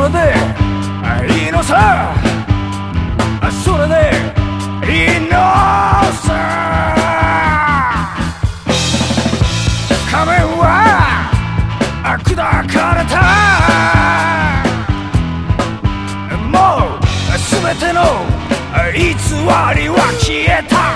れでいいのさ、それでいいのさ。仮面は砕かれた、もう全ての偽りは消えた。